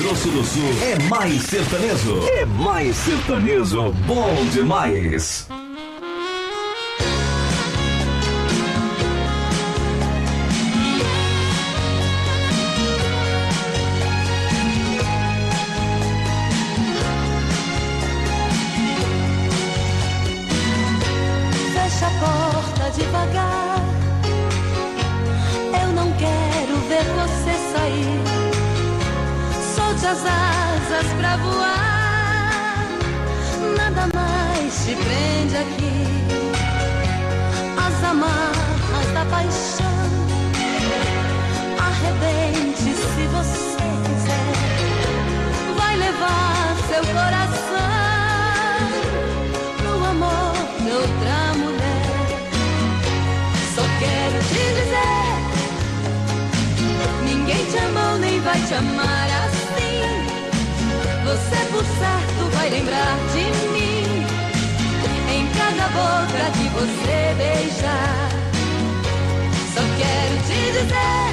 Grosso do Sul é mais sertanejo. É mais sertanejo, bom demais. Fecha a porta devagar. Eu não quero ver você sair. Solte as asas pra voar. Nada mais te prende aqui. As amarras da paixão. Arrebente se você quiser. Vai levar seu coração pro amor de outra mulher. Só quero te dizer, ninguém te amou nem vai te amar assim. Você por certo vai lembrar de mim em cada boca que você beijar. Só quero te dizer,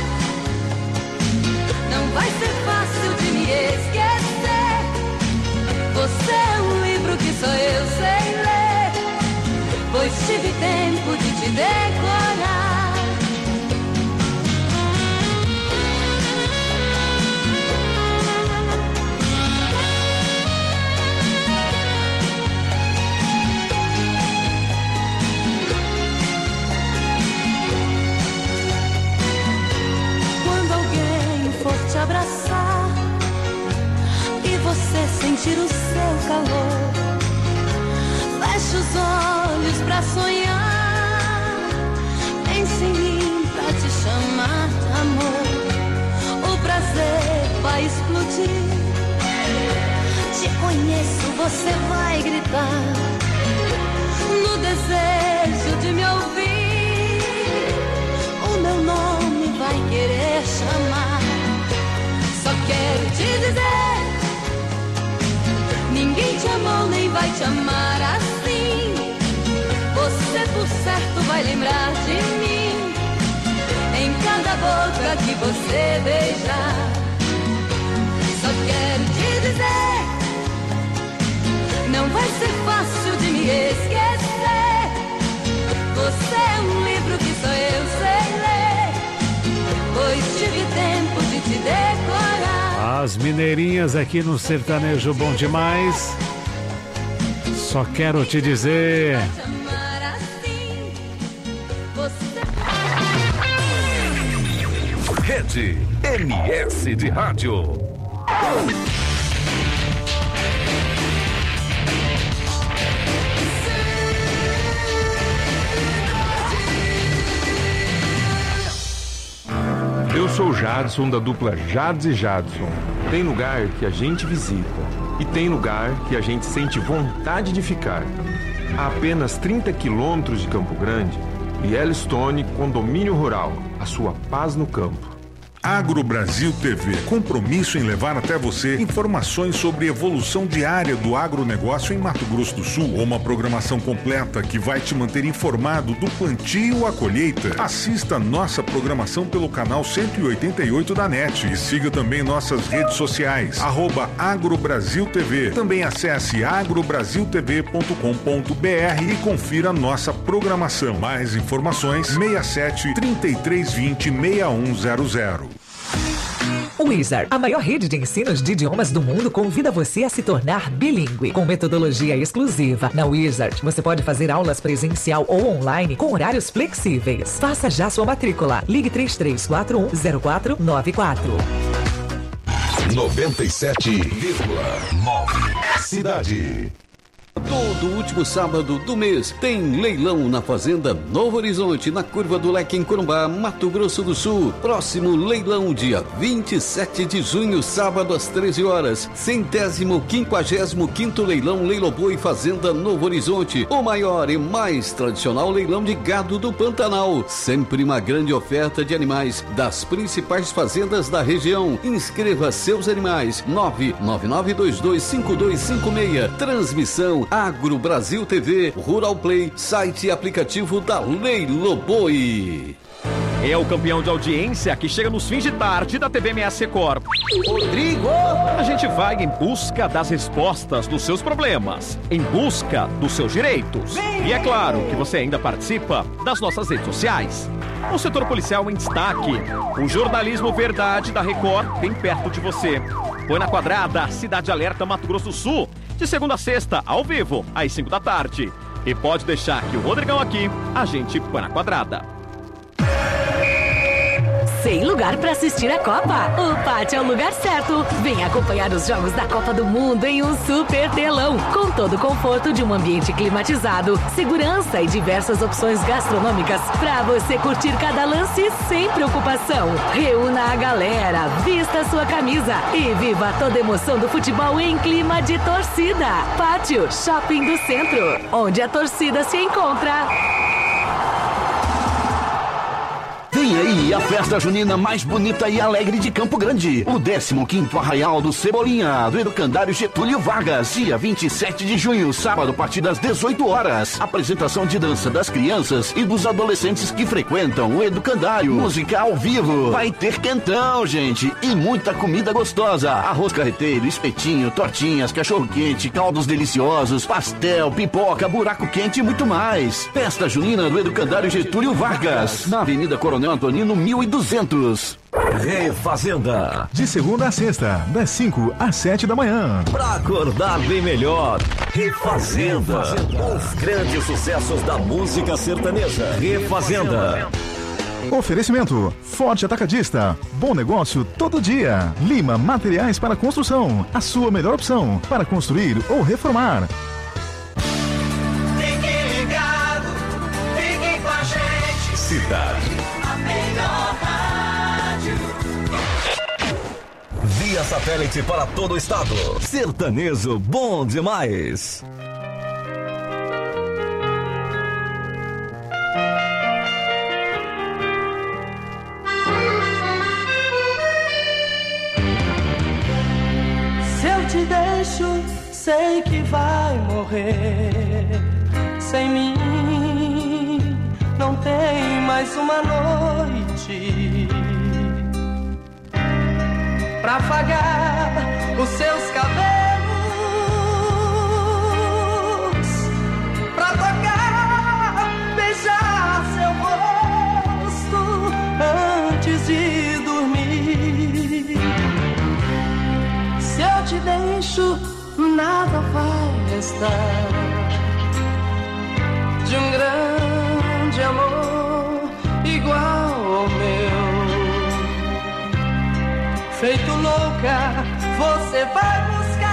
não vai ser fácil de me esquecer. Você é um livro que só eu sei ler, pois tive tempo de te decorar. Quando alguém for te abraçar e você sentir o seu calor, feche os olhos pra sonhar. Pense em mim pra te chamar de amor. O prazer vai explodir. Te conheço, você vai gritar no desejo de me ouvir. O meu nome vai querer chamar. Só quero te dizer, ninguém te amou nem vai te amar assim. Você por certo vai lembrar de mim em cada boca que você beijar. Só quero te dizer, não vai ser fácil de me esquecer. Você é um livro que só eu sei ler, pois tive tempo de te decorar. As mineirinhas aqui no Sertanejo Bom Demais. Só quero te dizer, Rede MS de Rádio. Eu sou o Jadson, da dupla Jads e Jadson. Tem lugar que a gente visita e tem lugar que a gente sente vontade de ficar. A apenas 30 quilômetros de Campo Grande, Yellowstone Condomínio Rural, a sua paz no campo. Agro Brasil TV, compromisso em levar até você informações sobre evolução diária do agronegócio em Mato Grosso do Sul, uma programação completa que vai te manter informado do plantio à colheita. Assista nossa programação pelo canal 188 da NET e siga também nossas redes sociais, @AgroBrasilTV. Também acesse agrobrasiltv.com.br e confira nossa programação. Mais informações 67 3320 6100. Wizard, a maior rede de ensinos de idiomas do mundo, convida você a se tornar bilíngue com metodologia exclusiva. Na Wizard, você pode fazer aulas presencial ou online com horários flexíveis. Faça já sua matrícula. Ligue 3341-0494. 97,9 Cidade. Todo último sábado do mês tem leilão na Fazenda Novo Horizonte, na Curva do Leque, em Corumbá, Mato Grosso do Sul. Próximo leilão, dia 27 de junho, sábado às 13 horas. 155º leilão Leiloboi Fazenda Novo Horizonte. O maior e mais tradicional leilão de gado do Pantanal. Sempre uma grande oferta de animais das principais fazendas da região. Inscreva seus animais. 999225256. Transmissão Agro Brasil TV, Rural Play, site e aplicativo da Leiloboi. É o campeão de audiência que chega nos fins de tarde da TV MS Record. Rodrigo! A gente vai em busca das respostas dos seus problemas, em busca dos seus direitos. E é claro que você ainda participa das nossas redes sociais. O setor policial em destaque. O jornalismo verdade da Record bem perto de você. Põe na Quadrada, Cidade Alerta, Mato Grosso do Sul. De segunda a sexta, ao vivo, às 5 da tarde. E pode deixar que o Rodrigão aqui, a gente põe na Quadrada. Sem lugar para assistir a Copa? O Pátio é o lugar certo. Venha acompanhar os jogos da Copa do Mundo em um super telão, com todo o conforto de um ambiente climatizado, segurança e diversas opções gastronômicas para você curtir cada lance sem preocupação. Reúna a galera, vista sua camisa e viva toda a emoção do futebol em clima de torcida. Pátio Shopping do Centro, onde a torcida se encontra. Vem aí a festa junina mais bonita e alegre de Campo Grande. O 15º Arraial do Cebolinha, do Educandário Getúlio Vargas, dia 27 de junho, sábado, a partir das 18 horas. Apresentação de dança das crianças e dos adolescentes que frequentam o Educandário. Música ao vivo. Vai ter quentão, gente, e muita comida gostosa. Arroz carreteiro, espetinho, tortinhas, cachorro-quente, caldos deliciosos, pastel, pipoca, buraco quente e muito mais. Festa junina do Educandário Getúlio Vargas, na Avenida Coronel Antonino 1200. Refazenda. De segunda a sexta, das 5 às 7 da manhã. Pra acordar bem melhor. Refazenda. Os grandes sucessos da música sertaneja. Refazenda. Oferecimento: Forte Atacadista. Bom negócio todo dia. Lima Materiais para Construção. A sua melhor opção para construir ou reformar. Fique ligado. Fique com a gente. Cidade. Melhor rádio. Via satélite para todo o estado. Sertanejo bom demais. Se eu te deixo, sei que vai morrer sem mim. Não tem mais uma noite pra afagar os seus cabelos, pra tocar, beijar seu rosto antes de dormir. Se eu te deixo, nada vai restar de um grande amor igual ao meu. Feito louca, você vai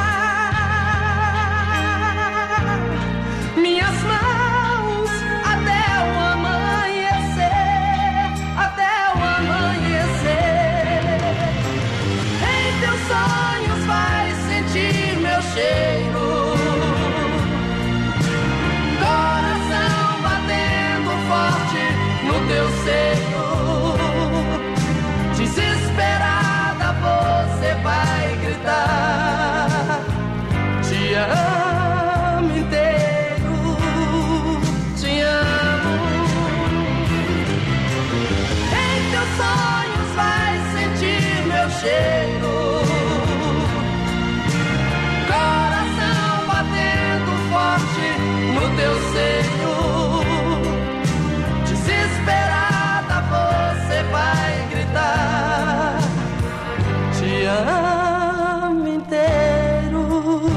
buscar minhas mãos até o amanhecer, até o amanhecer. Em teus sonhos vai sentir meu cheiro, coração batendo forte no teu seio. Desesperada você vai gritar: te amo inteiro, te amo. Em teus sonhos vai sentir meu cheiro, coração batendo forte no teu seio. Desesperada você vai gritar: te amo inteiro.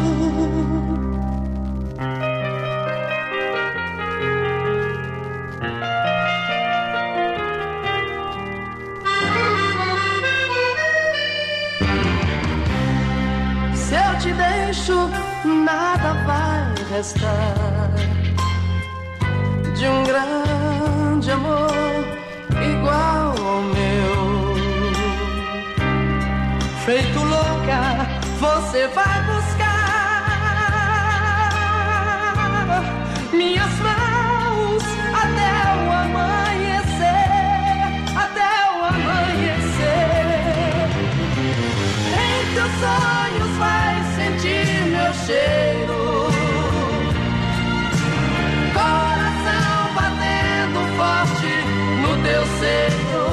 Se eu te deixo, nada vai restar de um grande amor igual ao meu. Feito louca, você vai buscar minhas mãos até o amanhecer, até o amanhecer. Em teus sonhos vai sentir meu cheiro, coração batendo forte no teu seio.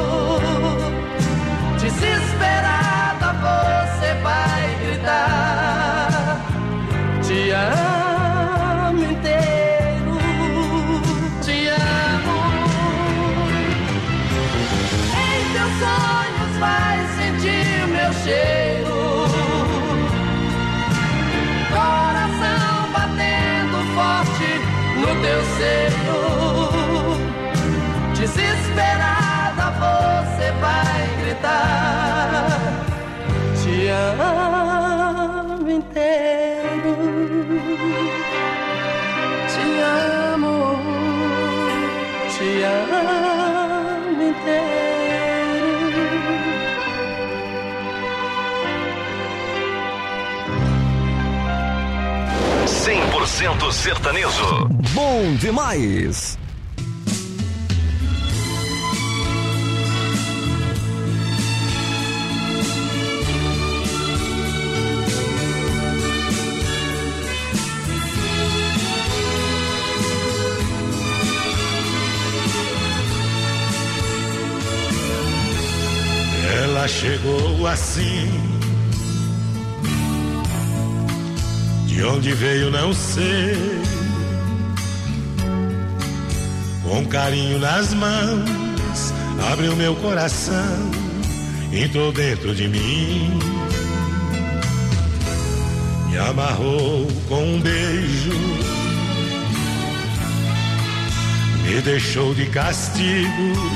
sonhos vai sentir meu cheiro. Coração batendo forte no teu seio. Desesperada você vai gritar: te amo inteiro, te amo inteiro. 100% sertanejo. Bom demais. Ela chegou assim, de onde veio não sei, com carinho nas mãos, abriu meu coração, entrou dentro de mim, me amarrou com um beijo, me deixou de castigo.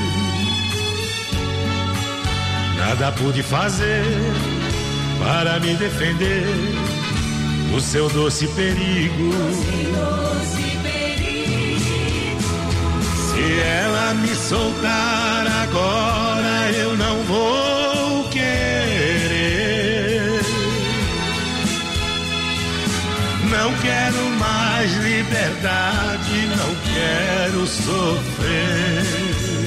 Nada pude fazer para me defender do seu doce perigo. Se ela me soltar agora, eu não vou querer. Não quero mais liberdade, não quero sofrer.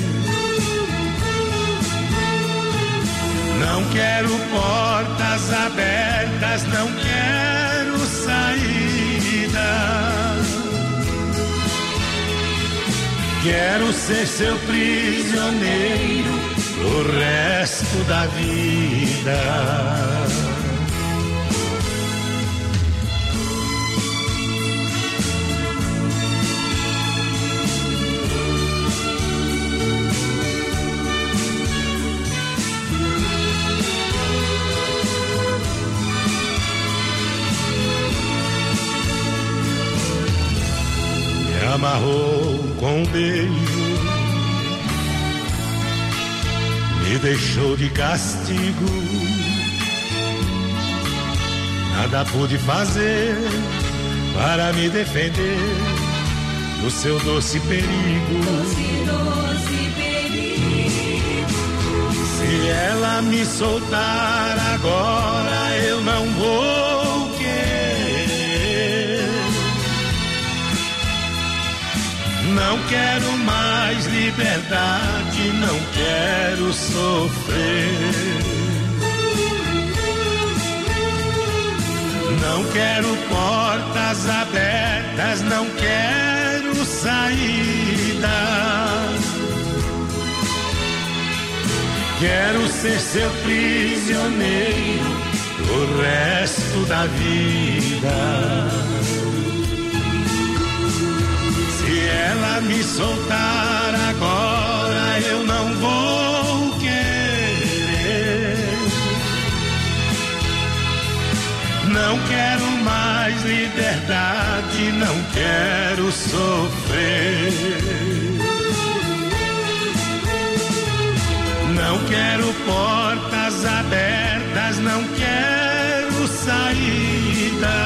Não quero portas abertas, não quero saída. Quero ser seu prisioneiro pro resto da vida. Amarrou com um beijo, me deixou de castigo. Nada pude fazer para me defender do seu doce perigo. Se ela me soltar agora, eu não vou querer. Não quero mais liberdade, não quero sofrer. Não quero portas abertas, não quero saída. Quero ser seu prisioneiro o resto da vida. Se ela me soltar agora, eu não vou querer. Não quero mais liberdade, não quero sofrer. Não quero portas abertas, não quero saída.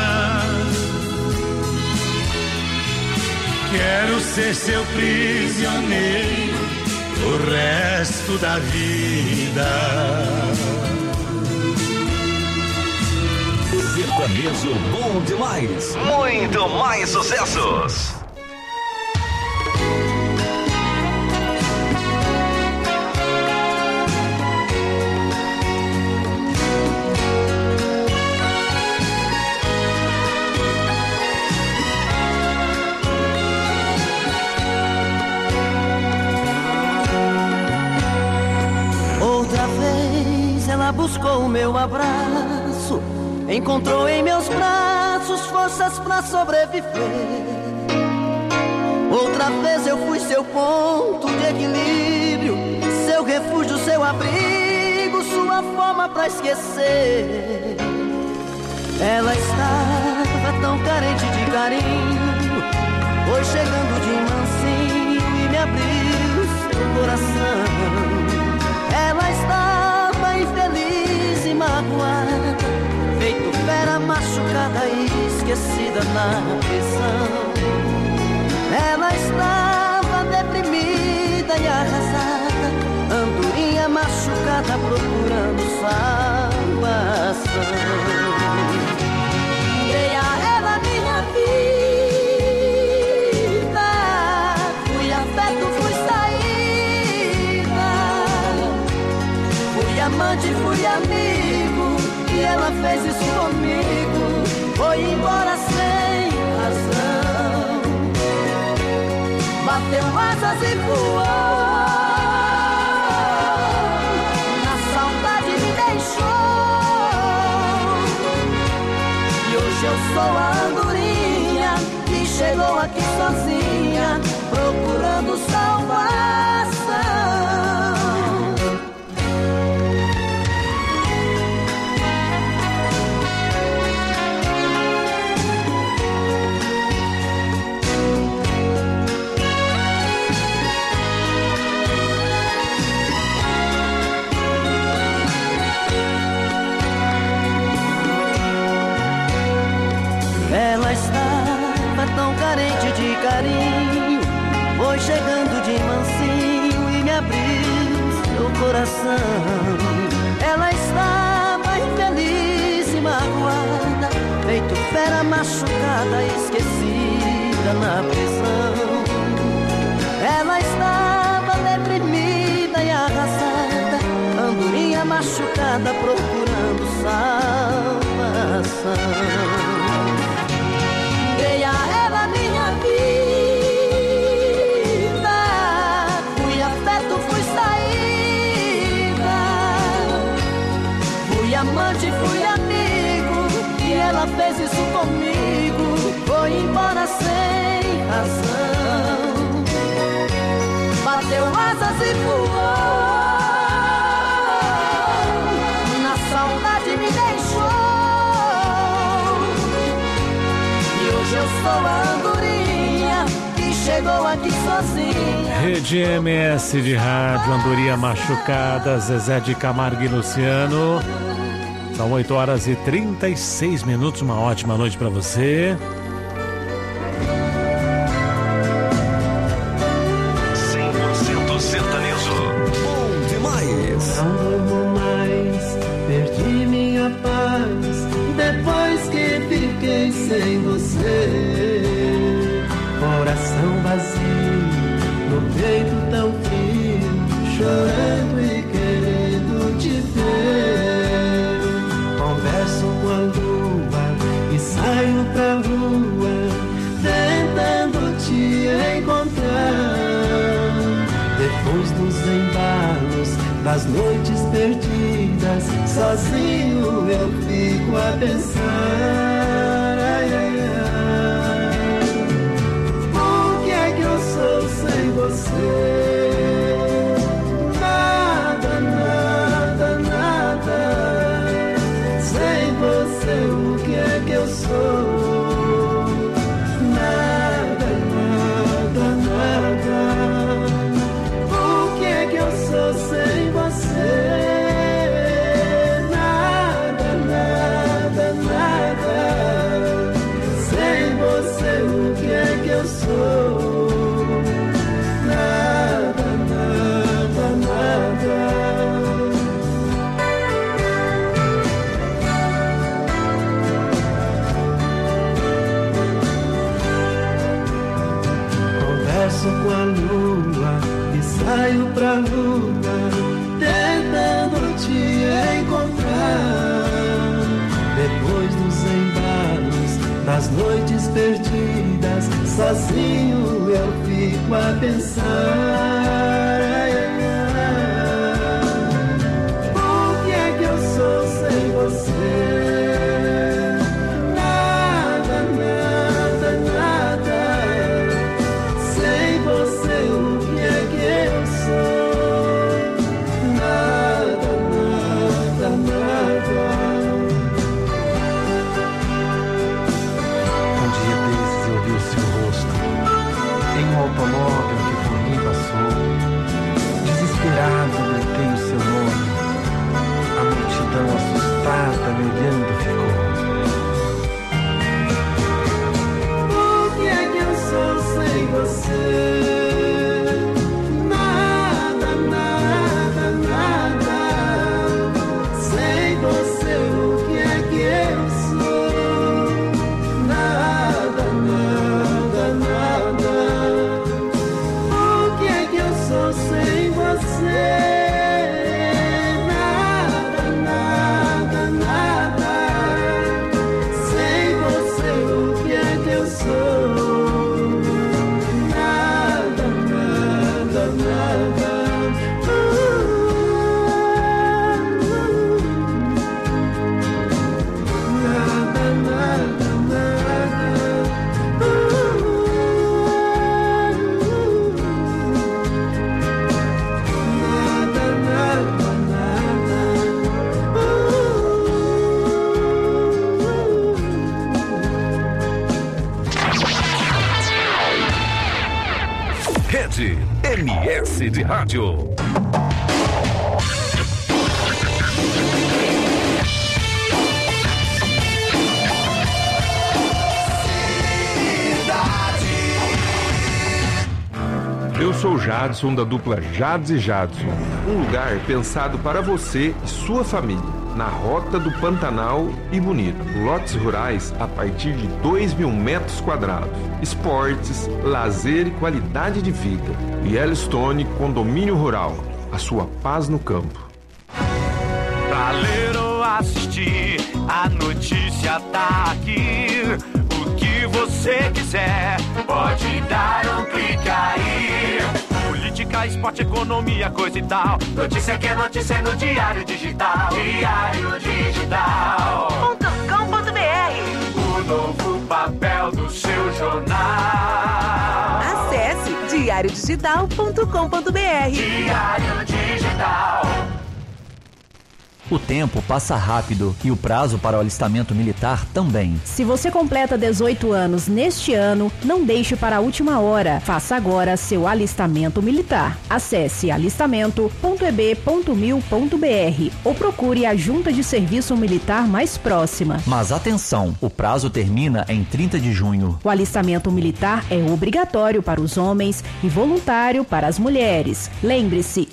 Quero ser seu prisioneiro o resto da vida. Sertanejo bom demais. Muito mais sucessos. Outra vez ela buscou o meu abraço, encontrou em meus braços forças pra sobreviver. Outra vez eu fui seu ponto de equilíbrio, seu refúgio, seu seu abrigo, sua forma pra esquecer. Ela estava tão carente de carinho, foi chegando de mansinho e me abriu seu coração. Ela estava infeliz e magoada, feito fera machucada e esquecida na prisão. Ela estava deprimida e arrasada, andorinha machucada procurando salvação. Dei a ela minha vida, fui afeto, fui saída, fui amante, fui amigo, e ela fez isso comigo, foi embora sem razão. Bateu asas e voou, na saudade me deixou. E hoje eu sou a andorinha que chegou aqui sozinha, procurando salvação. Ela estava tão carente de carinho, foi chegando de mansinho e me abriu seu coração. Ela estava infeliz e magoada, feito fera machucada, esquecida na prisão. Ela estava deprimida e arrasada, andorinha machucada procurando salvação. Dei a ela minha vida, fui afeto, fui saída, fui amante, fui amigo, e ela fez isso comigo, foi embora sem razão. Bateu asas e voou, na saudade me deixou. Eu sou a andorinha que chegou aqui sozinha. Rede MS de rádio, Andorinha machucada, Zezé de Camargo e Luciano. São 8h36, uma ótima noite pra você. 100% sertanejo. Bom demais. Não durmo mais, perdi minha paz depois que fiquei sem você. Coração vazio, no peito tão frio, chorando e querendo te ver. Converso com a lua e saio pra rua, tentando te encontrar. Depois dos embalos, das noites perdidas, sozinho eu fico a pensar. Ai, ai, ai. O que é que eu sou sem você? Nada, nada, nada. Sem você, o que é que eu sou? Nada, nada, nada. O que é que eu sou sem você? Nada, nada, nada. Sem você, o que é que eu sou? Nada, nada, nada. Converso com a lua e saio pra rua, tentando te encontrar. Depois dos embalos, das noites perdidas, sozinho eu fico a pensar. Ai, ai, ai. O que é que eu sou sem você? Nada, nada, nada. Sem você, o que é que eu sou? Nada. sentada me olhando ficou. O que é que eu sou sem você? Nada, nada, nada. Sem você o que é que eu sou? Nada, nada, nada. O que é que eu sou sem você? Rede MS de Rádio. Eu sou Jadson, da dupla Jades e Jadson. Um lugar pensado para você e sua família. Na Rota do Pantanal e Bonito. Lotes rurais a partir de 2.000 metros quadrados. Esportes, lazer e qualidade de vida. Yellowstone Condomínio Rural. A sua paz no campo. Pra ler ou assistir, a notícia tá aqui. O que você quiser, pode dar um clique aí. Política, esporte, economia, coisa e tal. Notícia que é notícia no Diário Digital. Diário Digital.com.br. O novo papel do seu jornal. Acesse diariodigital.com.br. Diário Digital. O tempo passa rápido e o prazo para o alistamento militar também. Se você completa 18 anos neste ano, não deixe para a última hora. Faça agora seu alistamento militar. Acesse alistamento.eb.mil.br ou procure a Junta de Serviço Militar mais próxima. Mas atenção, o prazo termina em 30 de junho. O alistamento militar é obrigatório para os homens e voluntário para as mulheres. Lembre-se,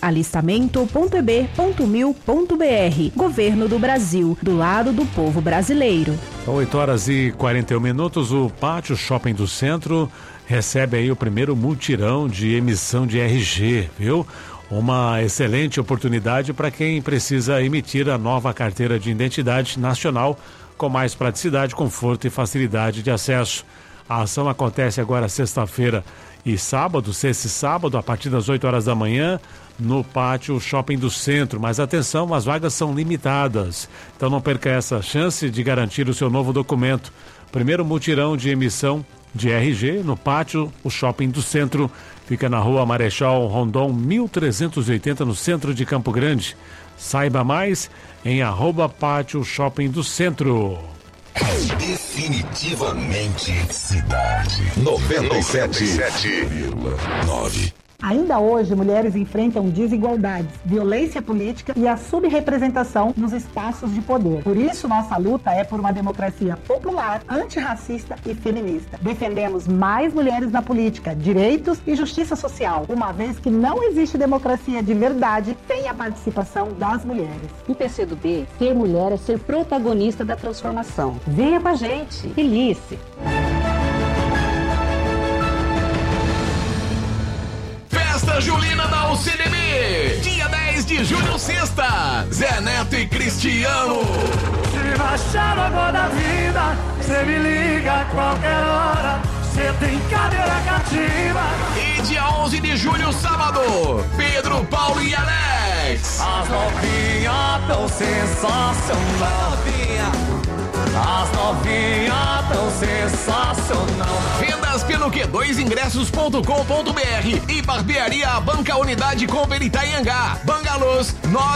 alistamento.eb.mil.br. Governo do Brasil, do lado do povo brasileiro. São 8h41. O Pátio Shopping do Centro recebe aí o primeiro mutirão de emissão de RG, viu? Uma excelente oportunidade para quem precisa emitir a nova carteira de identidade nacional com mais praticidade, conforto e facilidade de acesso. A ação acontece agora sexta-feira e sábado, sexta e sábado, a partir das 8 horas da manhã, no Pátio Shopping do Centro. Mas atenção, as vagas são limitadas. Então não perca essa chance de garantir o seu novo documento. Primeiro mutirão de emissão de RG no Pátio Shopping do Centro. Fica na Rua Marechal Rondon 1380, no centro de Campo Grande. Saiba mais em @Pátio Shopping do Centro. Definitivamente cidade. 97,9. Ainda hoje, mulheres enfrentam desigualdades, violência política e a subrepresentação nos espaços de poder. Por isso, nossa luta é por uma democracia popular, antirracista e feminista. Defendemos mais mulheres na política, direitos e justiça social, uma vez que não existe democracia de verdade sem a participação das mulheres. No PCdoB, ser mulher é ser protagonista da transformação. Venha com a gente. Felice. Festa Julina da UCDB, dia 10 de julho, sexta. Zé Neto e Cristiano. Se baixar a boa da vida, cê me liga a qualquer hora. Cê tem cadeira cativa. E dia 11 de julho, sábado, Pedro, Paulo e Alex. As novinhas tão sensacional. As novinhas tão sensacional. Vendas pelo Q2ingressos.com.br e Barbearia Banca Unidade Cooper Itaiangá. Bangalôs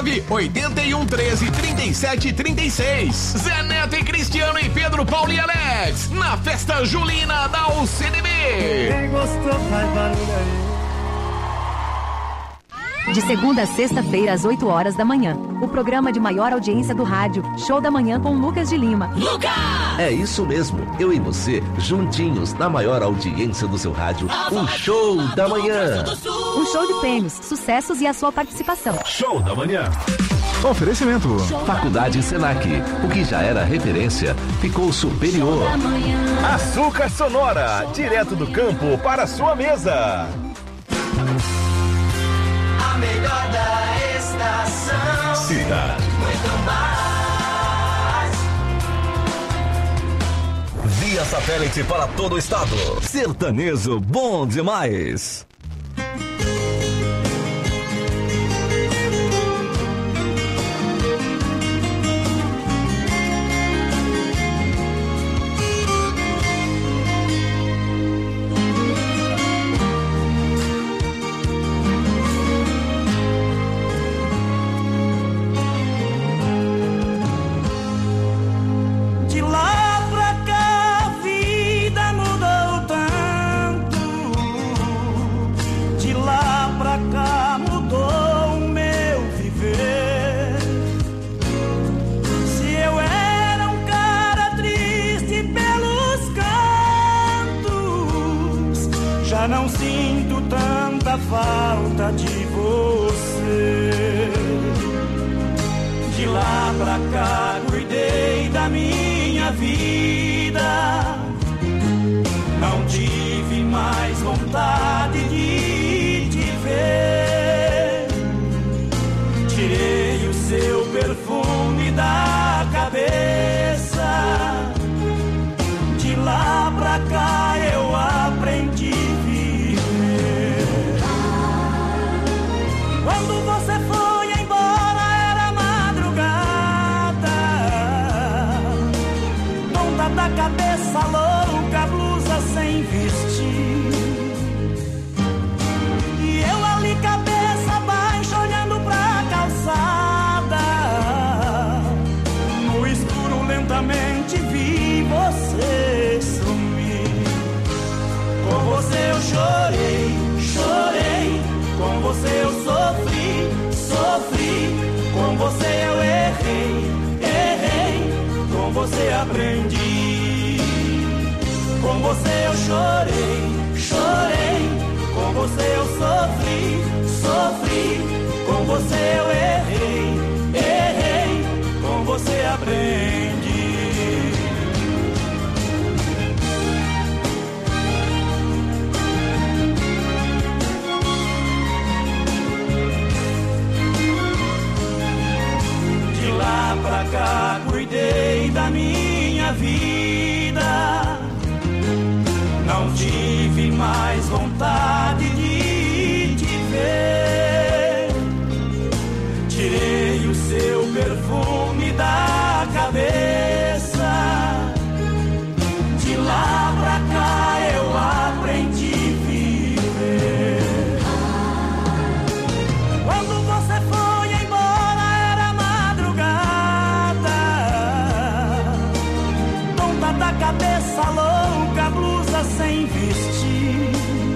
981133736. Zé Neto e Cristiano e Pedro, Paulo e Alex na Festa Julina da UCDB. Quem gostou faz barulho aí. De segunda a sexta-feira, às 8 horas da manhã. O programa de maior audiência do rádio, Show da Manhã com Lucas de Lima. Lucas! É isso mesmo, eu e você, juntinhos, na maior audiência do seu rádio, o Show da Manhã. Um show de prêmios, sucessos e a sua participação. Show da Manhã. Oferecimento. Faculdade Senac, o que já era referência, ficou superior. Açúcar Sonora, direto do campo para a sua mesa. A melhor da estação. Cidade. Muito mais. Via satélite para todo o estado. Sertanejo bom demais. Não sinto tanta falta de você. De lá pra cá cuidei da minha vida. Não tive mais vontade de te ver. Tirei o seu perfume da cabeça. De lá pra cá eu aprendi. Quando você foi embora era madrugada, tonta da cabeça louca, blusa sem vestir. E eu ali cabeça baixa olhando pra calçada. No escuro lentamente vi você sumir. Com você eu chorei, chorei. Com você eu sofri, sofri. Com você eu errei, errei. Com você aprendi. Com você eu chorei, chorei. Com você eu sofri, sofri. Com você eu errei, errei. Com você aprendi. Lá pra cá cuidei da minha vida. Não tive mais vontade de te ver. Tirei o seu perfume da cabeça. De lá pra cá eu aprendi a viver. Quando você foi embora era madrugada, tonta da cabeça louca, blusa sem vestir.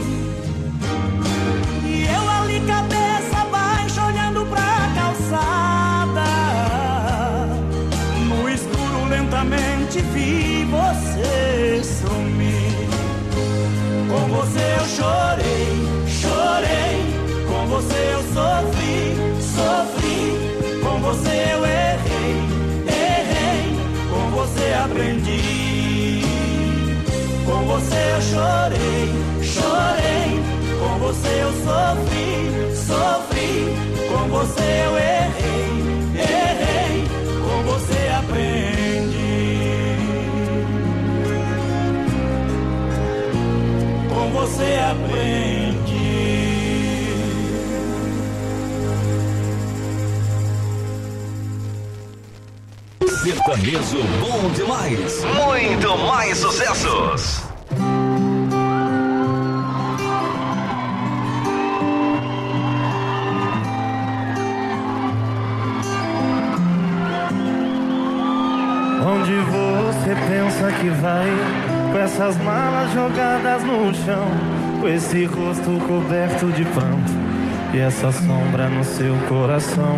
E eu ali cabeça baixa olhando pra calçada. No escuro lentamente vi você sumir. Com você eu chorei, chorei. Com você eu sofri, sofri. Com você eu errei, errei. Com você aprendi. Com você eu chorei, chorei. Com você eu sofri, sofri. Com você eu errei, errei. Com você aprendi. Com você aprendi. Sertanejo bom demais. Muito mais sucessos. Onde você pensa que vai, com essas malas jogadas no chão, com esse rosto coberto de pranto, e essa sombra no seu coração.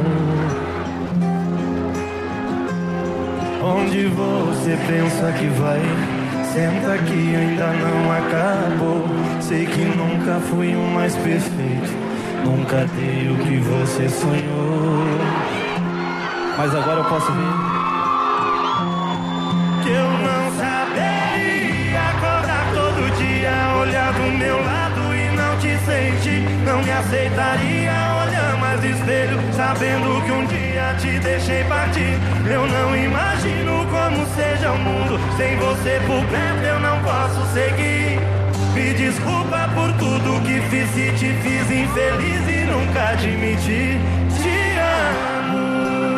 Onde você pensa que vai? Senta que ainda não acabou. Sei que nunca fui o mais perfeito, nunca dei o que você sonhou. Mas agora eu posso ver que eu não saberia acordar todo dia, olhar do meu lado e não te sentir. Não me aceitaria olhar mais no espelho, sabendo que um dia te deixei partir. Eu não imagino como seja o mundo sem você por perto, eu não posso seguir. Me desculpa por tudo que fiz, se te fiz infeliz e nunca admiti. Te amo.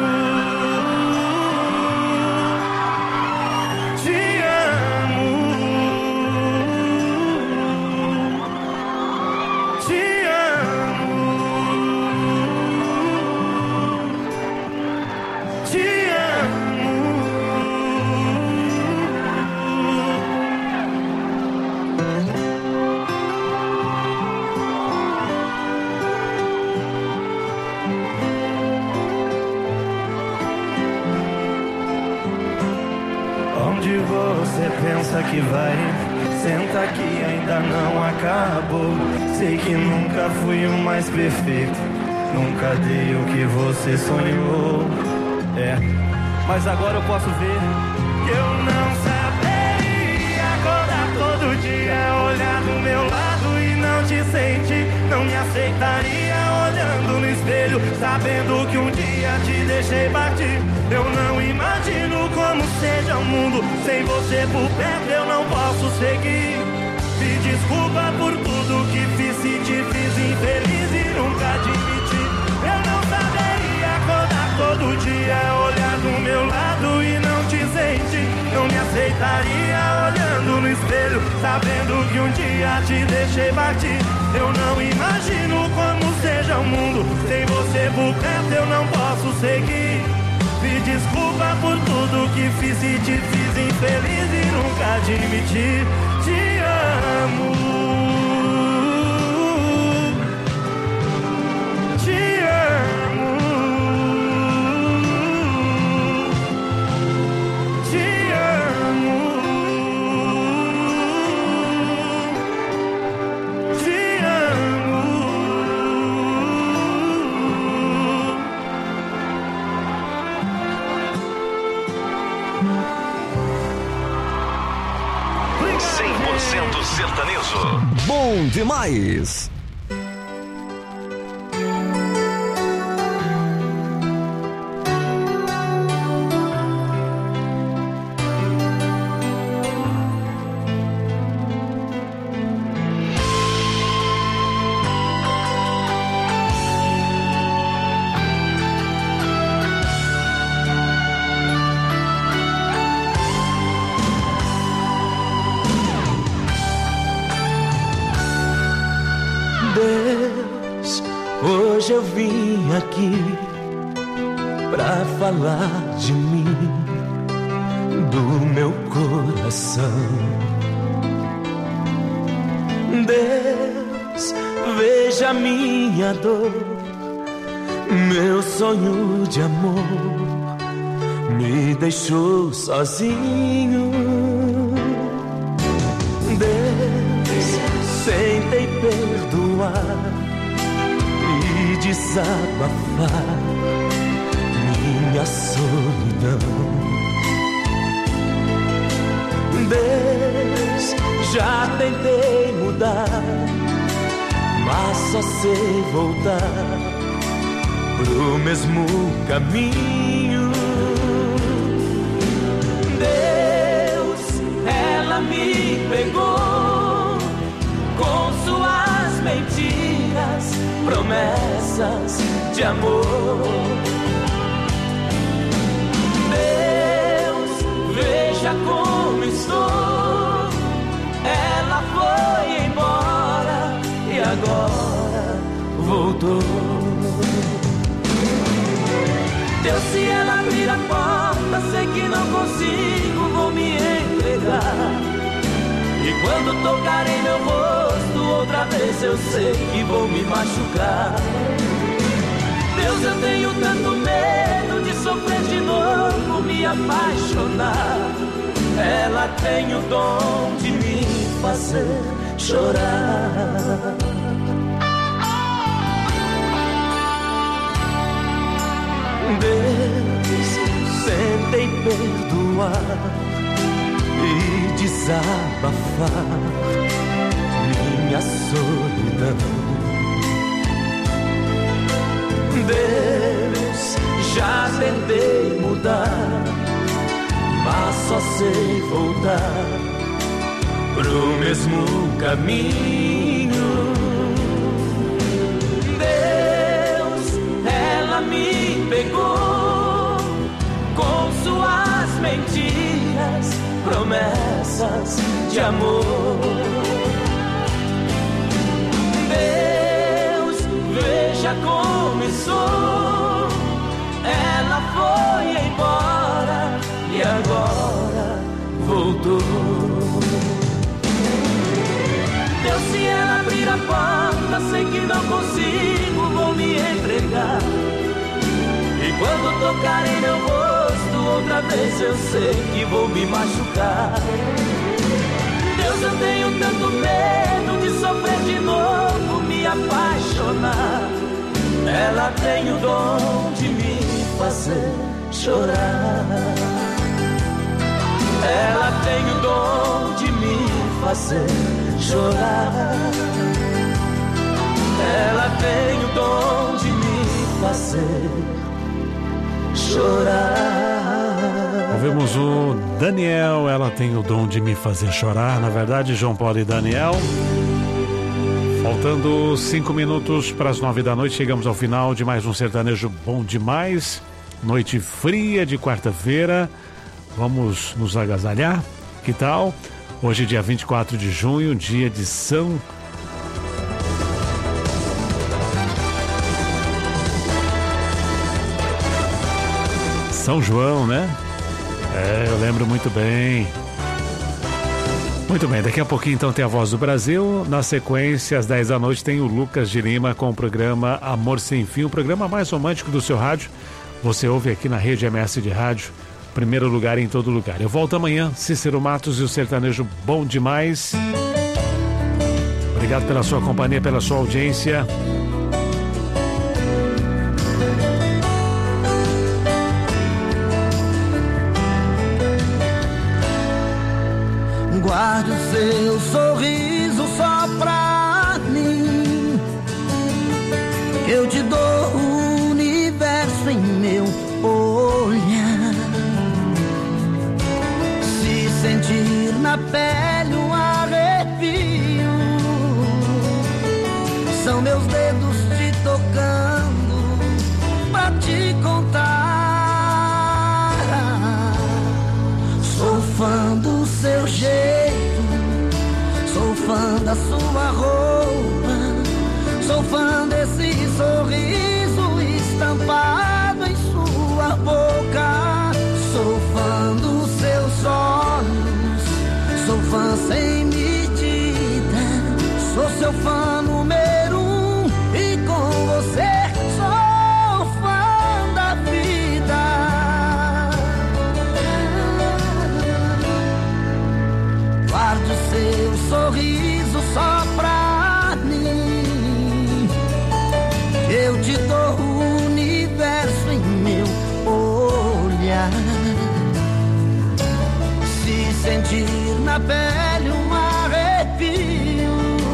Você pensa que vai? Senta que ainda não acabou. Sei que nunca fui o mais perfeito, nunca dei o que você sonhou. Mas agora eu posso ver que eu não saberia acordar todo dia, olhar do meu lado e não te sentir. Não me aceitaria olhando no espelho, sabendo que um dia te deixei partir. Eu não imagino como seja o mundo sem você por perto, eu não posso seguir. Me desculpa por tudo que fiz, se te fiz infeliz e nunca admiti. Eu não saberia acordar todo dia, olhar do meu lado e não te sentir. Não me aceitaria olhando no espelho, sabendo que um dia te deixei partir. Eu não imagino como seja o mundo sem você por perto, eu não posso seguir. Me desculpa por tudo que fiz e te fiz infeliz e nunca admiti. Te amo. Te amo. Te amo. Te amo. Sertanejo. Bom demais. Hoje eu vim aqui pra falar de mim, do meu coração. Deus, veja minha dor, meu sonho de amor me deixou sozinho. Deus, tentei perdoar e desabafar minha solidão. Deus, já tentei mudar, mas só sei voltar pro mesmo caminho. Deus, ela me pegou com suas mentiras, promessas de amor. Deus, veja como estou. Ela foi embora e agora voltou. Deus, se ela abrir a porta, sei que não consigo, vou me entregar E quando tocar em meu rosto outra vez eu sei que vou me machucar. Deus, eu tenho tanto medo de sofrer de novo, me apaixonar. Ela tem o dom de me fazer chorar. Deus, tentei perdoar e desabafar minha solidão. Deus, já tentei mudar, mas só sei voltar pro mesmo caminho. Deus, ela me pegou com suas mentiras, promessas de amor. Deus, veja como estou. Ela foi embora e agora voltou. Deus, se ela abrir a porta, sei que não consigo, vou me entregar. E quando tocar em meu rosto outra vez eu sei que vou me machucar. Deus, eu tenho tanto medo de sofrer de novo, me apaixonar. Ela tem o dom de me fazer chorar. Ela tem o dom de me fazer chorar. Ela tem o dom de me fazer chorar. Ouvimos o Daniel, ela tem o dom de me fazer chorar. Na verdade, João Paulo e Daniel. Faltando 5 minutos para as 9 da noite, chegamos ao final de mais um sertanejo bom demais. Noite fria de quarta-feira. Vamos nos agasalhar? Que tal? Hoje, dia 24 de junho, dia de São João, né? Eu lembro muito bem. Muito bem, daqui a pouquinho então tem a Voz do Brasil. Na sequência, às 10 da noite, tem o Lucas de Lima com o programa Amor Sem Fim, o programa mais romântico do seu rádio. Você ouve aqui na rede MS de rádio, primeiro lugar em todo lugar. Eu volto amanhã, Cícero Matos e o sertanejo bom demais. Obrigado pela sua companhia, pela sua audiência. Guarde o seu sorriso só pra mim, eu te dou o universo em meu olhar. Se sentir na pele um arrepio, são meus dedos te tocando pra te contar. Sou fã do seu jeito, sou fã da sua roupa, sou fã desse sorriso estampado em sua boca. Sou fã dos seus olhos, sou fã sem medida, sou seu fã número 1 e com você sou fã da vida. Guarde o seu sorriso só pra mim, eu te dou o universo em meu olhar. Se sentir na pele um arrepio,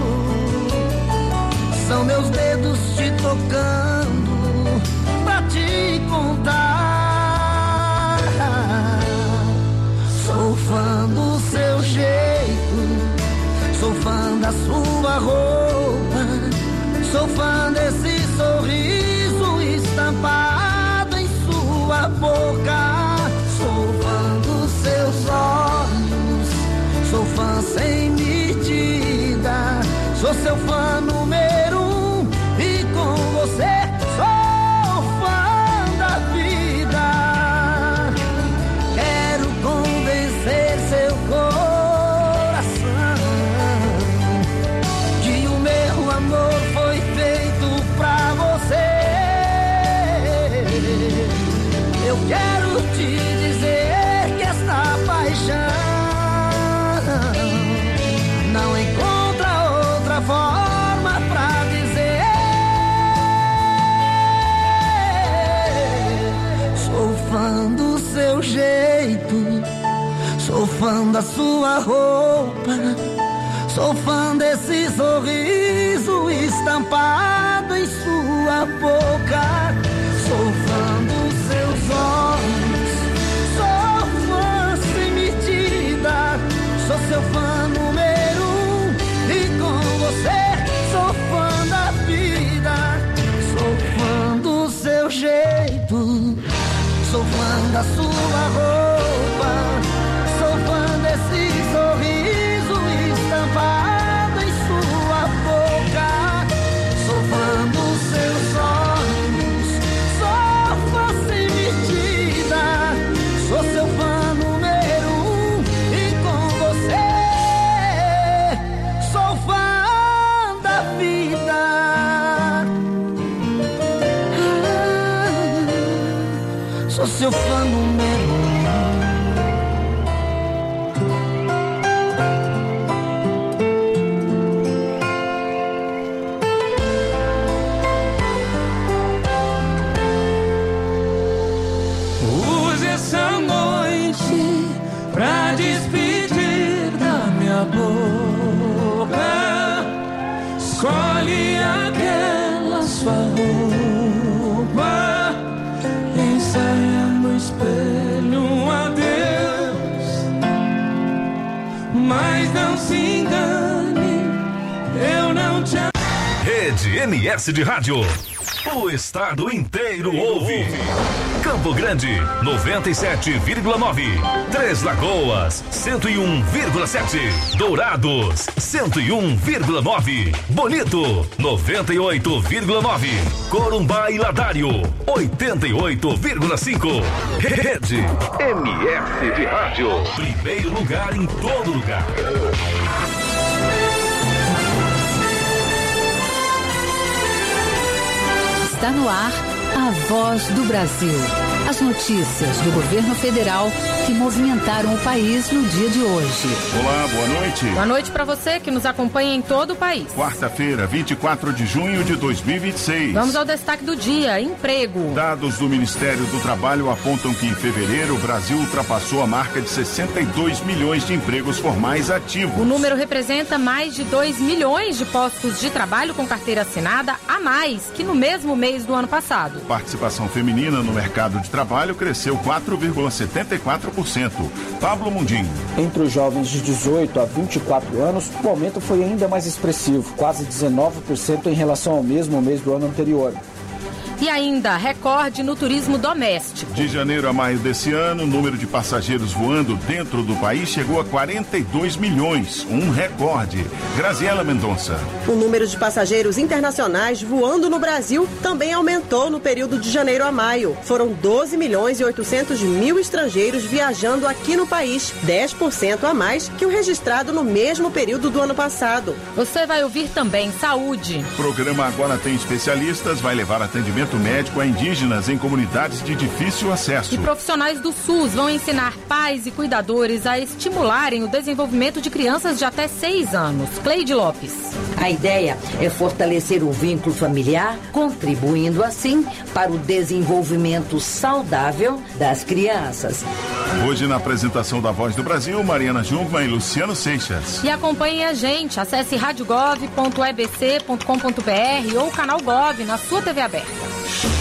são meus dedos te tocando pra te contar. Sou fã do seu jeito, sou fã da sua roupa, sou fã desse sorriso estampado em sua boca. Sou fã dos seus olhos, sou fã sem medida, sou seu fã número 1 e com você sou fã da vida. Quero convencer seu coração quero te dizer que esta paixão não encontra outra forma pra dizer. Sou fã do seu jeito, sou fã da sua roupa, sou fã desse sorriso estampado em sua boca. Sou fã dos seus olhos, sou fã sem medida, sou seu fã número 1 e com você sou fã da vida. Sou fã do seu jeito, sou fã da sua roupa, sou fã desse sorriso estampado em sua boca. Sou fã dos seus olhos, sou fã sem medida, sou seu fã número 1 e com você sou fã da vida. Sou seu fã número 1. Use essa noite pra despedir da minha boca. Escolhe aquela sua roupa, ensaia no espelho um adeus. Mas não se engane, eu não te... Rede MS de Rádio. O estado inteiro ouve. Campo Grande, 97,9. Três Lagoas, 101,7. Dourados, 101,9. Bonito, 98,9. Corumbá e Ladário, 88,5. Rede MS de Rádio. Primeiro lugar em todo lugar. Está no ar a Voz do Brasil. As notícias do governo federal que movimentaram o país no dia de hoje. Olá, boa noite. Boa noite para você que nos acompanha em todo o país. Quarta-feira, 24 de junho de 2026. Vamos ao destaque do dia: emprego. Dados do Ministério do Trabalho apontam que em fevereiro o Brasil ultrapassou a marca de 62 milhões de empregos formais ativos. O número representa mais de 2 milhões de postos de trabalho com carteira assinada a mais que no mesmo mês do ano passado. Participação feminina no mercado de trabalho cresceu 4,74%. Pablo Mundim. Entre os jovens de 18 a 24 anos, o aumento foi ainda mais expressivo, quase 19% em relação ao mesmo mês do ano anterior. E ainda, recorde no turismo doméstico. De janeiro a maio desse ano, o número de passageiros voando dentro do país chegou a 42 milhões, um recorde. Graziela Mendonça. O número de passageiros internacionais voando no Brasil também aumentou no período de janeiro a maio. Foram 12 milhões e 800 mil estrangeiros viajando aqui no país, 10% a mais que o registrado no mesmo período do ano passado. Você vai ouvir também saúde. O programa Agora Tem Especialistas vai levar atendimento médico a indígenas em comunidades de difícil acesso. E profissionais do SUS vão ensinar pais e cuidadores a estimularem o desenvolvimento de crianças de até 6 anos. Cleide Lopes. A ideia é fortalecer o vínculo familiar, contribuindo assim para o desenvolvimento saudável das crianças. Hoje, na apresentação da Voz do Brasil, Mariana Jungmann e Luciano Seixas. E acompanhe a gente. Acesse radiogov.ebc.com.br ou canal Gov na sua TV aberta.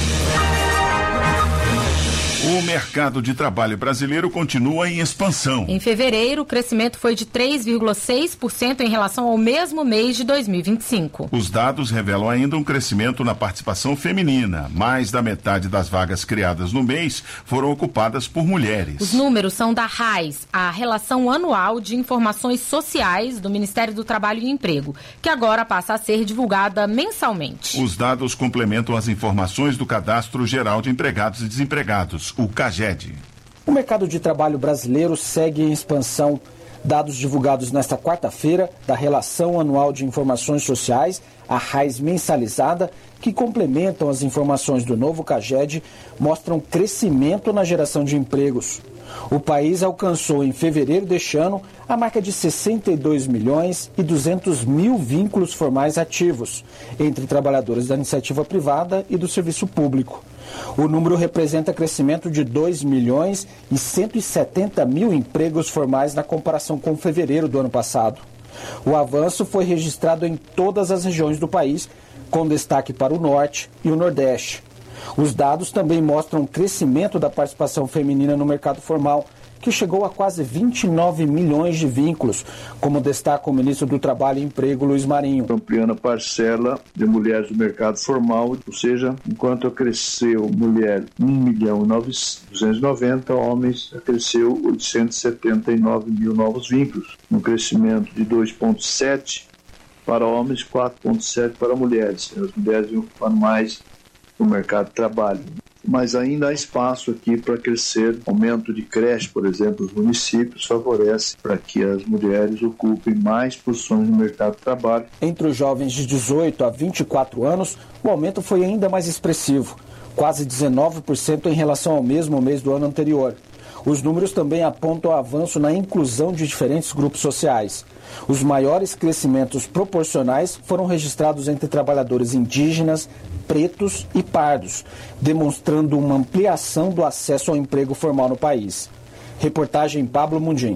O mercado de trabalho brasileiro continua em expansão. Em fevereiro, o crescimento foi de 3,6% em relação ao mesmo mês de 2025. Os dados revelam ainda um crescimento na participação feminina. Mais da metade das vagas criadas no mês foram ocupadas por mulheres. Os números são da RAIS, a Relação Anual de Informações Sociais do Ministério do Trabalho e Emprego, que agora passa a ser divulgada mensalmente. Os dados complementam as informações do Cadastro Geral de Empregados e Desempregados, o CAGED. O mercado de trabalho brasileiro segue em expansão. Dados divulgados nesta quarta-feira da Relação Anual de Informações Sociais, a RAIS mensalizada, que complementam as informações do novo CAGED, mostram crescimento na geração de empregos. O país alcançou em fevereiro deste ano a marca de 62 milhões e 200 mil vínculos formais ativos entre trabalhadores da iniciativa privada e do serviço público. O número representa crescimento de 2 milhões e 170 mil empregos formais na comparação com fevereiro do ano passado. O avanço foi registrado em todas as regiões do país, com destaque para o Norte e o Nordeste. Os dados também mostram o crescimento da participação feminina no mercado formal, que chegou a quase 29 milhões de vínculos, como destaca o ministro do Trabalho e Emprego, Luiz Marinho. Ampliando a parcela de mulheres do mercado formal, ou seja, enquanto cresceu mulher 1.290.000, homens cresceu 879 mil novos vínculos, um crescimento de 2,7 para homens, 4,7 para mulheres. As mulheres vão ocupar mais no mercado de trabalho. Mas ainda há espaço aqui para crescer. Aumento de creche, por exemplo, os municípios favorece para que as mulheres ocupem mais posições no mercado de trabalho. Entre os jovens de 18 a 24 anos, o aumento foi ainda mais expressivo, quase 19% em relação ao mesmo mês do ano anterior. Os números também apontam o avanço na inclusão de diferentes grupos sociais. Os maiores crescimentos proporcionais foram registrados entre trabalhadores indígenas, pretos e pardos, demonstrando uma ampliação do acesso ao emprego formal no país. Reportagem Pablo Mundim.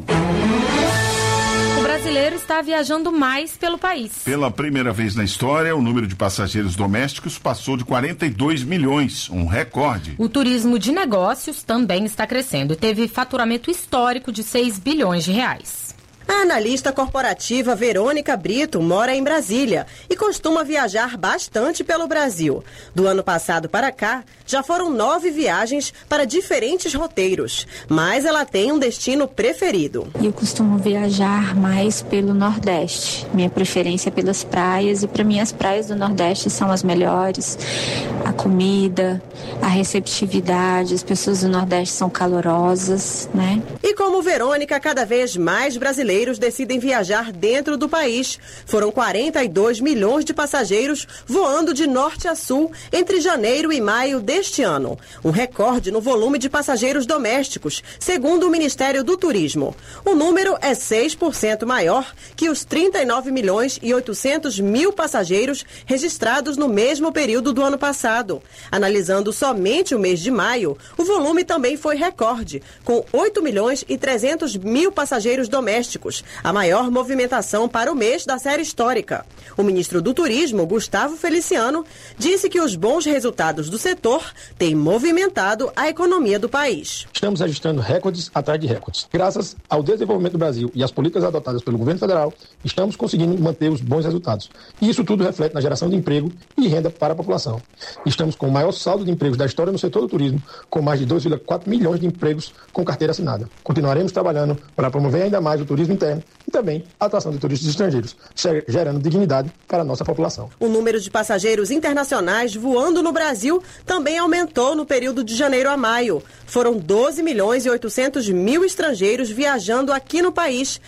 O brasileiro está viajando mais pelo país. Pela primeira vez na história, o número de passageiros domésticos passou de 42 milhões, um recorde. O turismo de negócios também está crescendo e teve faturamento histórico de 6 bilhões de reais. A analista corporativa Verônica Brito mora em Brasília e costuma viajar bastante pelo Brasil. Do ano passado para cá, já foram 9 viagens para diferentes roteiros, mas ela tem um destino preferido. Eu costumo viajar mais pelo Nordeste. Minha preferência é pelas praias e para mim as praias do Nordeste são as melhores. A comida, a receptividade, as pessoas do Nordeste são calorosas, né? E como Verônica, cada vez mais brasileiros decidem viajar dentro do país. Foram 42 milhões de passageiros voando de norte a sul entre janeiro e maio deste ano. Um recorde no volume de passageiros domésticos, segundo o Ministério do Turismo. O número é 6% maior que os 39 milhões e 800 mil passageiros registrados no mesmo período do ano passado. Analisando somente o mês de maio, o volume também foi recorde, com 8 milhões e 300 mil passageiros domésticos, a maior movimentação para o mês da série histórica. O ministro do Turismo, Gustavo Feliciano, disse que os bons resultados do setor têm movimentado a economia do país. Estamos registrando recordes atrás de recordes. Graças ao desenvolvimento do Brasil e às políticas adotadas pelo governo federal, estamos conseguindo manter os bons resultados. E isso tudo reflete na geração de emprego e renda para a população. Estamos com o maior saldo de empregos da história no setor do turismo, com mais de 2,4 milhões de empregos com carteira assinada. Continuaremos trabalhando para promover ainda mais o turismo interno e também a atração de turistas estrangeiros, gerando dignidade para a nossa população. O número de passageiros internacionais voando no Brasil também aumentou no período de janeiro a maio. Foram 12 milhões e 800 mil estrangeiros viajando aqui no país,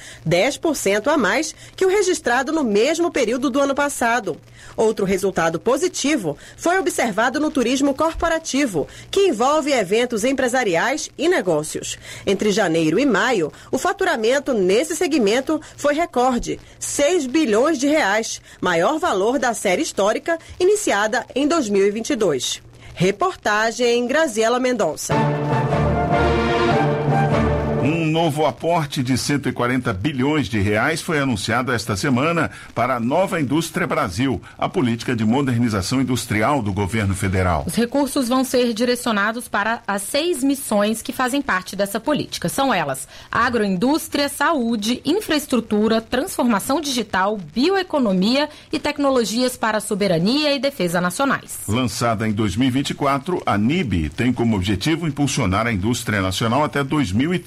10% a mais que o registrado no mesmo período do ano passado. Outro resultado positivo foi observado no turismo corporativo, que envolve eventos empresariais e negócios. Entre janeiro e maio, o faturamento nesse segmento foi recorde, 6 bilhões de reais, maior valor da série histórica iniciada em 2022. Reportagem Graziela Mendonça. Um novo aporte de 140 bilhões de reais foi anunciado esta semana para a Nova Indústria Brasil, a política de modernização industrial do governo federal. Os recursos vão ser direcionados para as 6 missões que fazem parte dessa política. São elas: agroindústria, saúde, infraestrutura, transformação digital, bioeconomia e tecnologias para a soberania e defesa nacionais. Lançada em 2024, a NIB tem como objetivo impulsionar a indústria nacional até 2033.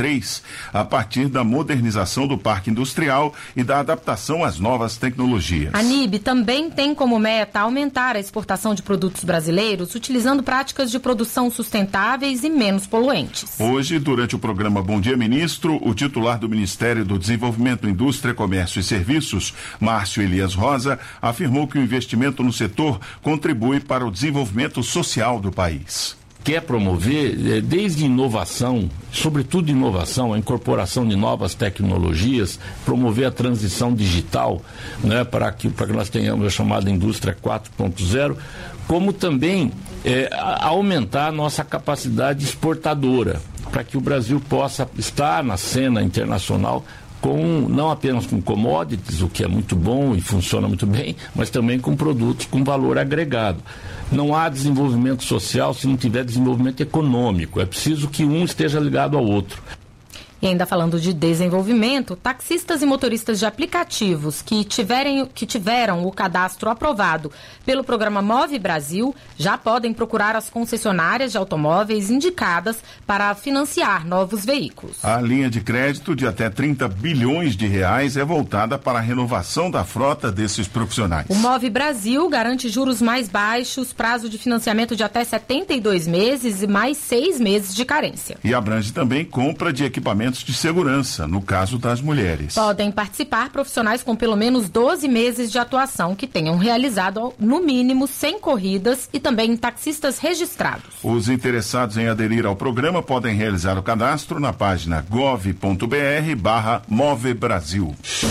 2023, a partir da modernização do parque industrial e da adaptação às novas tecnologias. A NIB também tem como meta aumentar a exportação de produtos brasileiros utilizando práticas de produção sustentáveis e menos poluentes. Hoje, durante o programa Bom Dia Ministro, o titular do Ministério do Desenvolvimento, Indústria, Comércio e Serviços, Márcio Elias Rosa, afirmou que o investimento no setor contribui para o desenvolvimento social do país. Quer promover, desde inovação, sobretudo inovação, a incorporação de novas tecnologias, promover a transição digital, né, para que nós tenhamos a chamada indústria 4.0, como também aumentar a nossa capacidade exportadora, para que o Brasil possa estar na cena internacional não apenas com commodities, o que é muito bom e funciona muito bem, mas também com produtos com valor agregado. Não há desenvolvimento social se não tiver desenvolvimento econômico. É preciso que um esteja ligado ao outro. E ainda falando de desenvolvimento, taxistas e motoristas de aplicativos que tiveram o cadastro aprovado pelo programa Move Brasil já podem procurar as concessionárias de automóveis indicadas para financiar novos veículos. A linha de crédito de até 30 bilhões de reais é voltada para a renovação da frota desses profissionais. O Move Brasil garante juros mais baixos, prazo de financiamento de até 72 meses e mais 6 meses de carência. E abrange também compra de equipamentos de segurança, no caso das mulheres. Podem participar profissionais com pelo menos 12 meses de atuação que tenham realizado no mínimo 100 corridas e também taxistas registrados. Os interessados em aderir ao programa podem realizar o cadastro na página gov.br/Move Brasil.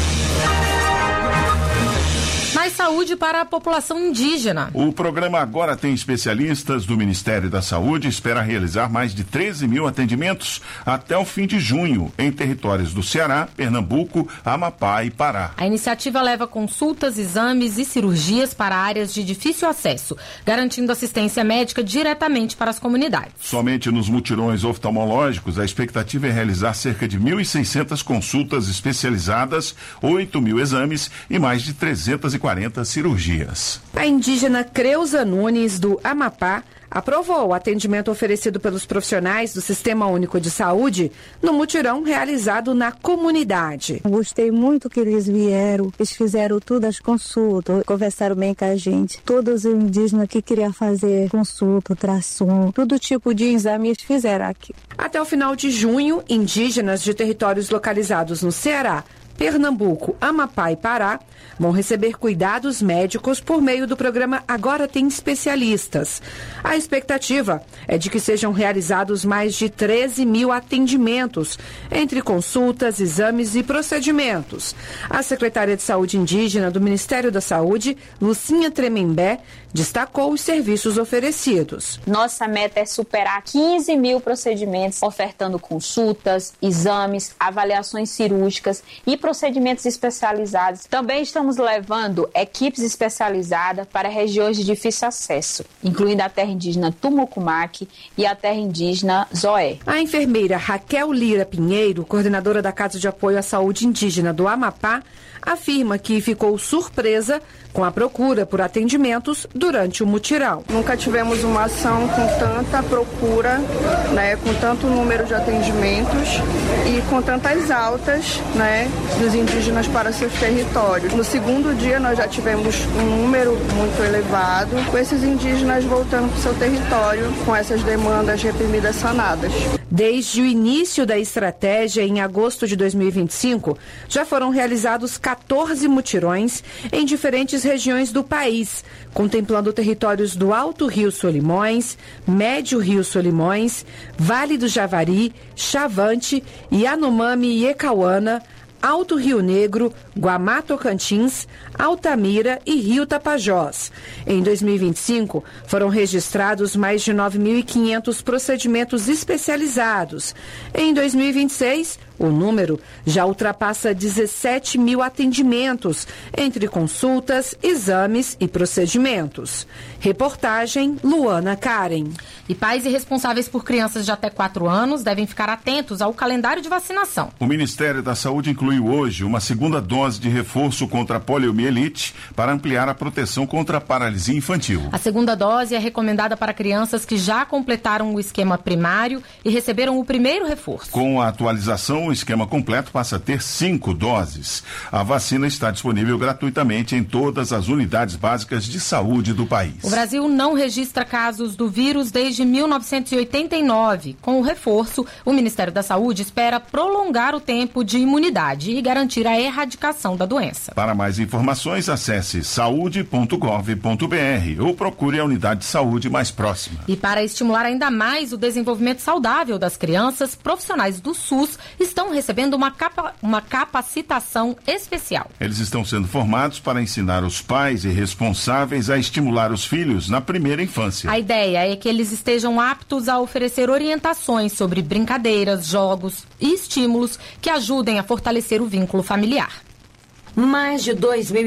Mais saúde para a população indígena. O programa Agora Tem Especialistas do Ministério da Saúde espera realizar mais de 13 mil atendimentos até o fim de junho em territórios do Ceará, Pernambuco, Amapá e Pará. A iniciativa leva consultas, exames e cirurgias para áreas de difícil acesso, garantindo assistência médica diretamente para as comunidades. Somente nos mutirões oftalmológicos, a expectativa é realizar cerca de 1.600 consultas especializadas, 8 mil exames e mais de 340 cirurgias. A indígena Creuza Nunes, do Amapá, aprovou o atendimento oferecido pelos profissionais do Sistema Único de Saúde no mutirão realizado na comunidade. Gostei muito que eles vieram, eles fizeram todas as consultas, conversaram bem com a gente. Todos os indígenas que queriam fazer consulta, ultrassom, todo tipo de exame eles fizeram aqui. Até o final de junho, indígenas de territórios localizados no Ceará, Pernambuco, Amapá e Pará vão receber cuidados médicos por meio do programa Agora Tem Especialistas. A expectativa é de que sejam realizados mais de 13 mil atendimentos, entre consultas, exames e procedimentos. A secretária de Saúde Indígena do Ministério da Saúde, Lucinha Tremembé, destacou os serviços oferecidos. Nossa meta é superar 15 mil procedimentos, ofertando consultas, exames, avaliações cirúrgicas e procedimentos especializados. Também estamos levando equipes especializadas para regiões de difícil acesso, incluindo a terra indígena Tumucumaque e a terra indígena Zoé. A enfermeira Raquel Lira Pinheiro, coordenadora da Casa de Apoio à Saúde Indígena do Amapá, afirma que ficou surpresa com a procura por atendimentos durante o mutirão. Nunca tivemos uma ação com tanta procura, com tanto número de atendimentos e com tantas altas, dos indígenas para seus territórios. No segundo dia nós já tivemos um número muito elevado, com esses indígenas voltando para o seu território com essas demandas reprimidas sanadas. Desde o início da estratégia, em agosto de 2025, já foram realizados 14 mutirões em diferentes regiões do país, contemplando territórios do Alto Rio Solimões, Médio Rio Solimões, Vale do Javari, Chavante, Yanomami e Ecauana, Alto Rio Negro, Guamá Tocantins, Altamira e Rio Tapajós. Em 2025, foram registrados mais de 9.500 procedimentos especializados. Em 2026, o número já ultrapassa 17 mil atendimentos, entre consultas, exames e procedimentos. Reportagem Luana Karen. E pais e responsáveis por crianças de até 4 anos devem ficar atentos ao calendário de vacinação. O Ministério da Saúde incluiu distribuiu hoje uma segunda dose de reforço contra a poliomielite para ampliar a proteção contra a paralisia infantil. A segunda dose é recomendada para crianças que já completaram o esquema primário e receberam o primeiro reforço. Com a atualização, o esquema completo passa a ter 5 doses. A vacina está disponível gratuitamente em todas as unidades básicas de saúde do país. O Brasil não registra casos do vírus desde 1989. Com o reforço, o Ministério da Saúde espera prolongar o tempo de imunidade e garantir a erradicação da doença. Para mais informações, acesse saude.gov.br ou procure a unidade de saúde mais próxima. E para estimular ainda mais o desenvolvimento saudável das crianças, profissionais do SUS estão recebendo uma capacitação especial. Eles estão sendo formados para ensinar os pais e responsáveis a estimular os filhos na primeira infância. A ideia é que eles estejam aptos a oferecer orientações sobre brincadeiras, jogos e estímulos que ajudem a fortalecer o vínculo familiar. Mais de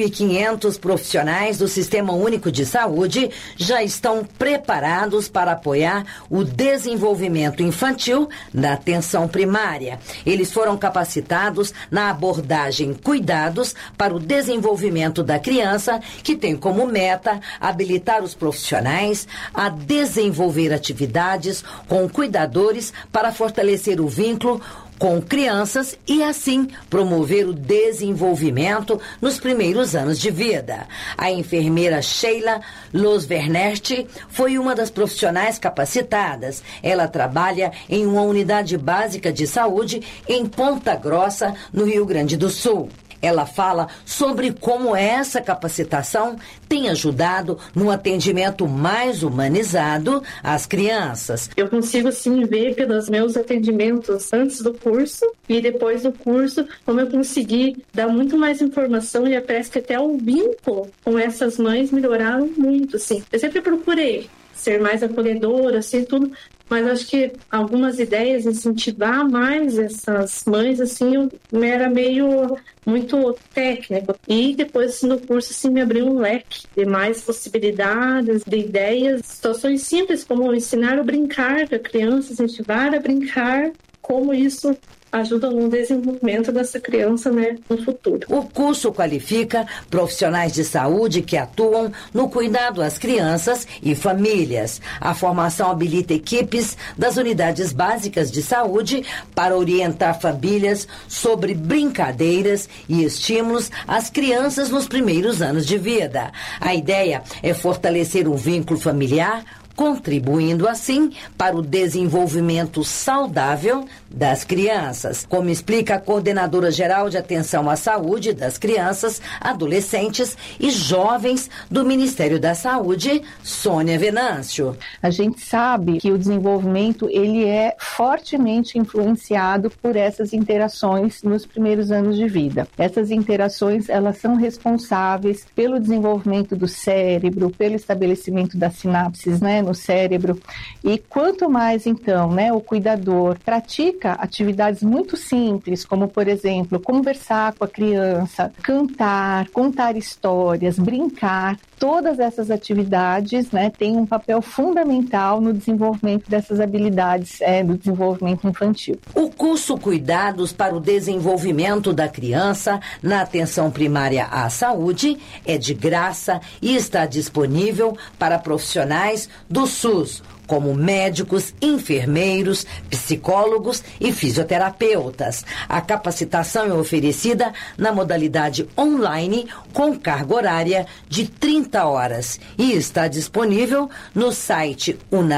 2.500 profissionais do Sistema Único de Saúde já estão preparados para apoiar o desenvolvimento infantil na atenção primária. Eles foram capacitados na abordagem Cuidados para o Desenvolvimento da Criança, que tem como meta habilitar os profissionais a desenvolver atividades com cuidadores para fortalecer o vínculo com crianças e, assim, promover o desenvolvimento nos primeiros anos de vida. A enfermeira Sheila Losvernert foi uma das profissionais capacitadas. Ela trabalha em uma unidade básica de saúde em Ponta Grossa, no Rio Grande do Sul. Ela fala sobre como essa capacitação tem ajudado no atendimento mais humanizado às crianças. Eu consigo, sim, ver pelos meus atendimentos antes do curso e depois do curso, como eu consegui dar muito mais informação e parece que até o vínculo com essas mães melhoraram muito, assim. Eu sempre procurei ser mais acolhedora, assim, tudo, mas acho que algumas ideias, incentivar mais essas mães, assim, era meio muito técnico. E depois, assim, no curso, assim, me abriu um leque de mais possibilidades, de ideias, situações simples, como ensinar a brincar com a criança, incentivar a brincar, como isso ajuda no desenvolvimento dessa criança, né, no futuro. O curso qualifica profissionais de saúde que atuam no cuidado às crianças e famílias. A formação habilita equipes das unidades básicas de saúde para orientar famílias sobre brincadeiras e estímulos às crianças nos primeiros anos de vida. A ideia é fortalecer um vínculo familiar, contribuindo assim para o desenvolvimento saudável das crianças, como explica a coordenadora geral de atenção à saúde das crianças, adolescentes e jovens do Ministério da Saúde, Sônia Venâncio. A gente sabe que o desenvolvimento ele é fortemente influenciado por essas interações nos primeiros anos de vida. Essas interações, elas são responsáveis pelo desenvolvimento do cérebro, pelo estabelecimento das sinapses, né, no cérebro. E quanto mais, então, né, o cuidador pratica atividades muito simples, como, por exemplo, conversar com a criança, cantar, contar histórias, brincar, todas essas atividades, né, têm um papel fundamental no desenvolvimento dessas habilidades do desenvolvimento infantil. O curso Cuidados para o Desenvolvimento da Criança na Atenção Primária à Saúde é de graça e está disponível para profissionais do SUS, como médicos, enfermeiros, psicólogos e fisioterapeutas. A capacitação é oferecida na modalidade online com carga horária de 30 horas e está disponível no site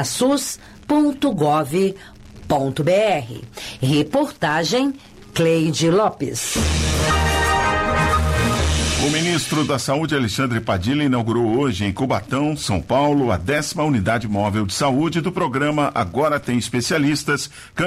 unasus.gov.br. Reportagem Cleide Lopes. O ministro da Saúde, Alexandre Padilha, inaugurou hoje em Cubatão, São Paulo, a 10ª unidade móvel de saúde do programa Agora Tem Especialistas,